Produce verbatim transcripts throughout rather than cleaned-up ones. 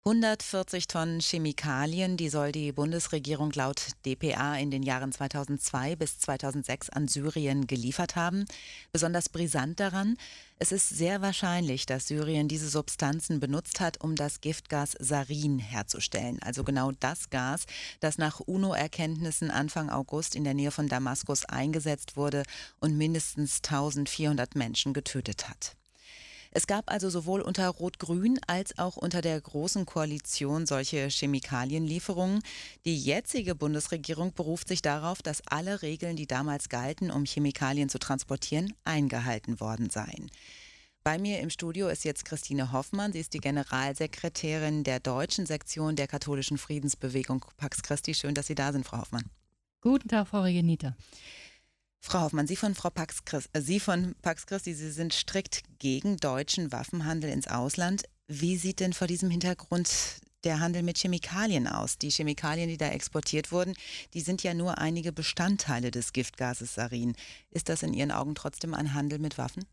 hundertvierzig Tonnen Chemikalien, die soll die Bundesregierung laut D P A in den Jahren zweitausendzwei bis zweitausendsechs an Syrien geliefert haben. Besonders brisant daran: Es ist sehr wahrscheinlich, dass Syrien diese Substanzen benutzt hat, um das Giftgas Sarin herzustellen. Also genau das Gas, das nach UNO-Erkenntnissen Anfang August in der Nähe von Damaskus eingesetzt wurde und mindestens eintausendvierhundert Menschen getötet hat. Es gab also sowohl unter Rot-Grün als auch unter der Großen Koalition solche Chemikalienlieferungen. Die jetzige Bundesregierung beruft sich darauf, dass alle Regeln, die damals galten, um Chemikalien zu transportieren, eingehalten worden seien. Bei mir im Studio ist jetzt Christine Hoffmann. Sie ist die Generalsekretärin der deutschen Sektion der katholischen Friedensbewegung Pax Christi. Schön, dass Sie da sind, Frau Hoffmann. Guten Tag, Frau Regenita. Frau Hoffmann, Sie von, Frau Pax Christi, äh, Sie von Pax Christi, Sie sind strikt gegen deutschen Waffenhandel ins Ausland. Wie sieht denn vor diesem Hintergrund der Handel mit Chemikalien aus? Die Chemikalien, die da exportiert wurden, die sind ja nur einige Bestandteile des Giftgases Sarin. Ist das in Ihren Augen trotzdem ein Handel mit Waffen?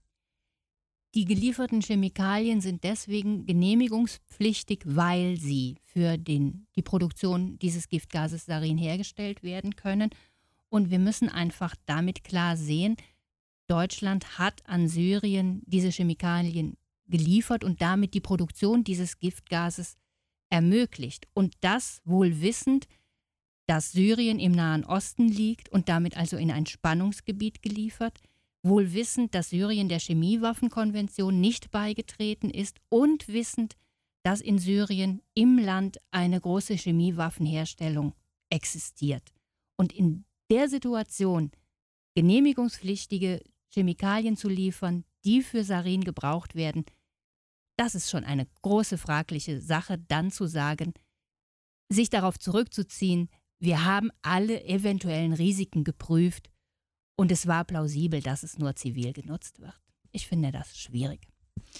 Die gelieferten Chemikalien sind deswegen genehmigungspflichtig, weil sie für den, die Produktion dieses Giftgases Sarin hergestellt werden können. Und wir müssen einfach damit klar sehen, Deutschland hat an Syrien diese Chemikalien geliefert und damit die Produktion dieses Giftgases ermöglicht. Und das wohl wissend, dass Syrien im Nahen Osten liegt und damit also in ein Spannungsgebiet geliefert, wohl wissend, dass Syrien der Chemiewaffenkonvention nicht beigetreten ist und wissend, dass in Syrien im Land eine große Chemiewaffenherstellung existiert. Und in der Situation, genehmigungspflichtige Chemikalien zu liefern, die für Sarin gebraucht werden, das ist schon eine große fragliche Sache, dann zu sagen, sich darauf zurückzuziehen, wir haben alle eventuellen Risiken geprüft und es war plausibel, dass es nur zivil genutzt wird. Ich finde das schwierig.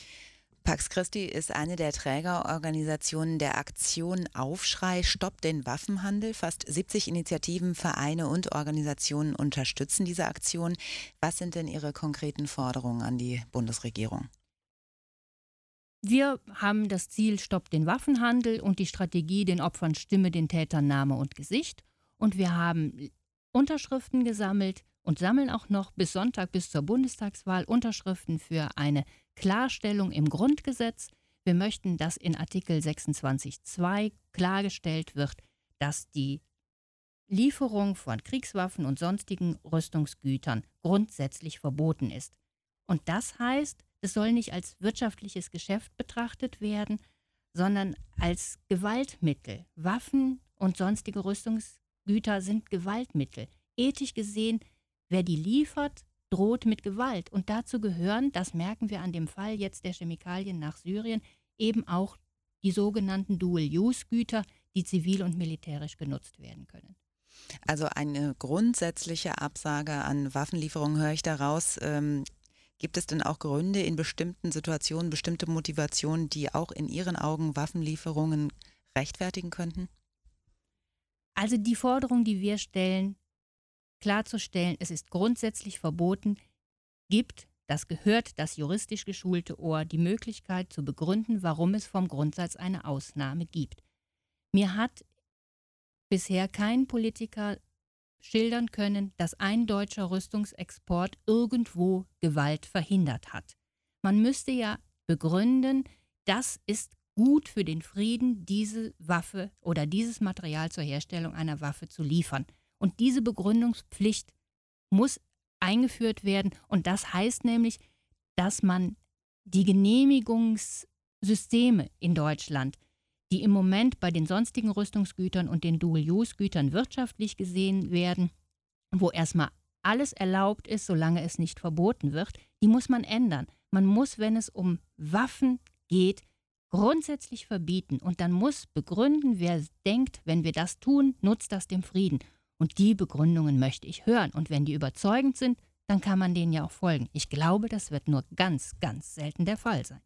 Pax Christi ist eine der Trägerorganisationen der Aktion Aufschrei Stopp den Waffenhandel. Fast siebzig Initiativen, Vereine und Organisationen unterstützen diese Aktion. Was sind denn Ihre konkreten Forderungen an die Bundesregierung? Wir haben das Ziel Stopp den Waffenhandel und die Strategie den Opfern Stimme, den Tätern Name und Gesicht. Und wir haben Unterschriften gesammelt und sammeln auch noch bis Sonntag, bis zur Bundestagswahl, Unterschriften für eine Klarstellung im Grundgesetz. Wir möchten, dass in Artikel sechsundzwanzig Absatz zwei klargestellt wird, dass die Lieferung von Kriegswaffen und sonstigen Rüstungsgütern grundsätzlich verboten ist. Und das heißt, es soll nicht als wirtschaftliches Geschäft betrachtet werden, sondern als Gewaltmittel. Waffen und sonstige Rüstungsgüter sind Gewaltmittel. Ethisch gesehen, wer die liefert, droht mit Gewalt. Und dazu gehören, das merken wir an dem Fall jetzt der Chemikalien nach Syrien, eben auch die sogenannten Dual-Use-Güter, die zivil und militärisch genutzt werden können. Also eine grundsätzliche Absage an Waffenlieferungen höre ich daraus. Ähm, gibt es denn auch Gründe in bestimmten Situationen, bestimmte Motivationen, die auch in Ihren Augen Waffenlieferungen rechtfertigen könnten? Also die Forderung, die wir stellen, klarzustellen, es ist grundsätzlich verboten, gibt, das gehört das juristisch geschulte Ohr, die Möglichkeit zu begründen, warum es vom Grundsatz eine Ausnahme gibt. Mir hat bisher kein Politiker schildern können, dass ein deutscher Rüstungsexport irgendwo Gewalt verhindert hat. Man müsste ja begründen, das ist gut für den Frieden, diese Waffe oder dieses Material zur Herstellung einer Waffe zu liefern. Und diese Begründungspflicht muss eingeführt werden. Und das heißt nämlich, dass man die Genehmigungssysteme in Deutschland, die im Moment bei den sonstigen Rüstungsgütern und den Dual-Use-Gütern wirtschaftlich gesehen werden, wo erstmal alles erlaubt ist, solange es nicht verboten wird, die muss man ändern. Man muss, wenn es um Waffen geht, grundsätzlich verbieten. Und dann muss begründen, wer denkt, wenn wir das tun, nutzt das dem Frieden. Und die Begründungen möchte ich hören. Und wenn die überzeugend sind, dann kann man denen ja auch folgen. Ich glaube, das wird nur ganz, ganz selten der Fall sein.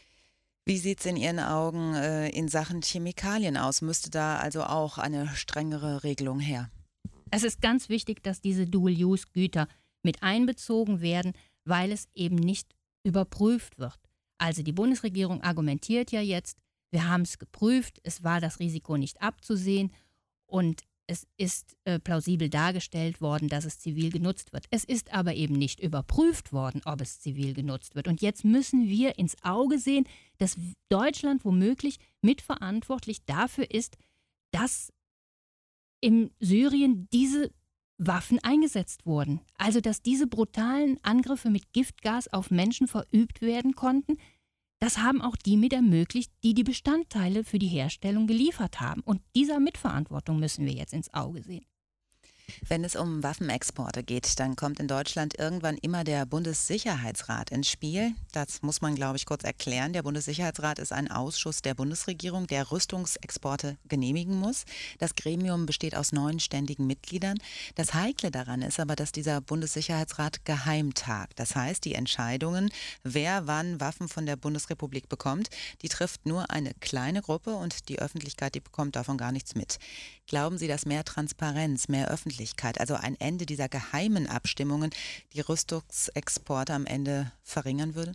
Wie sieht es in Ihren Augen äh, in Sachen Chemikalien aus? Müsste da also auch eine strengere Regelung her? Es ist ganz wichtig, dass diese Dual-Use-Güter mit einbezogen werden, weil es eben nicht überprüft wird. Also die Bundesregierung argumentiert ja jetzt, Wir haben es geprüft, es war das Risiko nicht abzusehen und es ist äh, plausibel dargestellt worden, dass es zivil genutzt wird. Es ist aber eben nicht überprüft worden, ob es zivil genutzt wird. Und jetzt müssen wir ins Auge sehen, dass Deutschland womöglich mitverantwortlich dafür ist, dass in Syrien diese Waffen eingesetzt wurden. Also dass diese brutalen Angriffe mit Giftgas auf Menschen verübt werden konnten. Das haben auch die mit ermöglicht, die die Bestandteile für die Herstellung geliefert haben. Und dieser Mitverantwortung müssen wir jetzt ins Auge sehen. Wenn es um Waffenexporte geht, dann kommt in Deutschland irgendwann immer der Bundessicherheitsrat ins Spiel. Das muss man, glaube ich, kurz erklären. Der Bundessicherheitsrat ist ein Ausschuss der Bundesregierung, der Rüstungsexporte genehmigen muss. Das Gremium besteht aus neun ständigen Mitgliedern. Das Heikle daran ist aber, dass dieser Bundessicherheitsrat geheim tagt. Das heißt, die Entscheidungen, wer wann Waffen von der Bundesrepublik bekommt, die trifft nur eine kleine Gruppe und die Öffentlichkeit, die bekommt davon gar nichts mit. Glauben Sie, dass mehr Transparenz, mehr Öffentlichkeit, also ein Ende dieser geheimen Abstimmungen, die Rüstungsexporte am Ende verringern würde?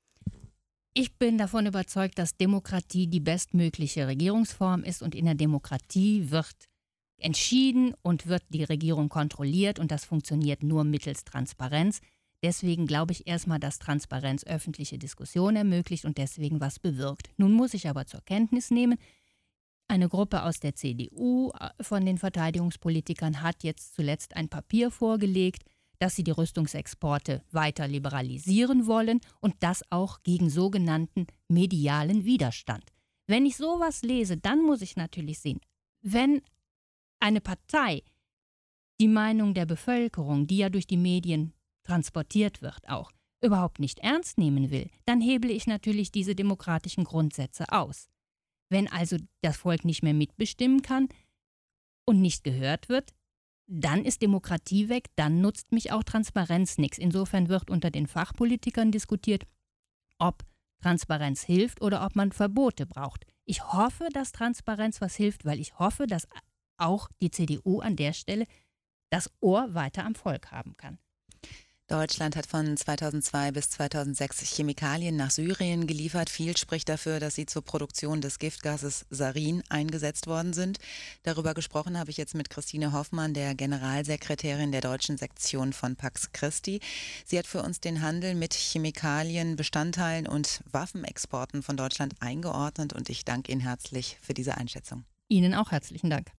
Ich bin davon überzeugt, dass Demokratie die bestmögliche Regierungsform ist und in der Demokratie wird entschieden und wird die Regierung kontrolliert und das funktioniert nur mittels Transparenz. Deswegen glaube ich erstmal, dass Transparenz öffentliche Diskussion ermöglicht und deswegen was bewirkt. Nun muss ich aber zur Kenntnis nehmen, eine Gruppe aus der C D U von den Verteidigungspolitikern hat jetzt zuletzt ein Papier vorgelegt, dass sie die Rüstungsexporte weiter liberalisieren wollen und das auch gegen sogenannten medialen Widerstand. Wenn ich sowas lese, dann muss ich natürlich sehen, wenn eine Partei die Meinung der Bevölkerung, die ja durch die Medien transportiert wird auch, überhaupt nicht ernst nehmen will, dann heble ich natürlich diese demokratischen Grundsätze aus. Wenn also das Volk nicht mehr mitbestimmen kann und nicht gehört wird, dann ist Demokratie weg, dann nutzt mich auch Transparenz nichts. Insofern wird unter den Fachpolitikern diskutiert, ob Transparenz hilft oder ob man Verbote braucht. Ich hoffe, dass Transparenz was hilft, weil ich hoffe, dass auch die C D U an der Stelle das Ohr weiter am Volk haben kann. Deutschland hat von zweitausendzwei bis zweitausendsechs Chemikalien nach Syrien geliefert. Viel spricht dafür, dass sie zur Produktion des Giftgases Sarin eingesetzt worden sind. Darüber gesprochen habe ich jetzt mit Christine Hoffmann, der Generalsekretärin der deutschen Sektion von Pax Christi. Sie hat für uns den Handel mit Chemikalien, Bestandteilen und Waffenexporten von Deutschland eingeordnet und ich danke Ihnen herzlich für diese Einschätzung. Ihnen auch herzlichen Dank.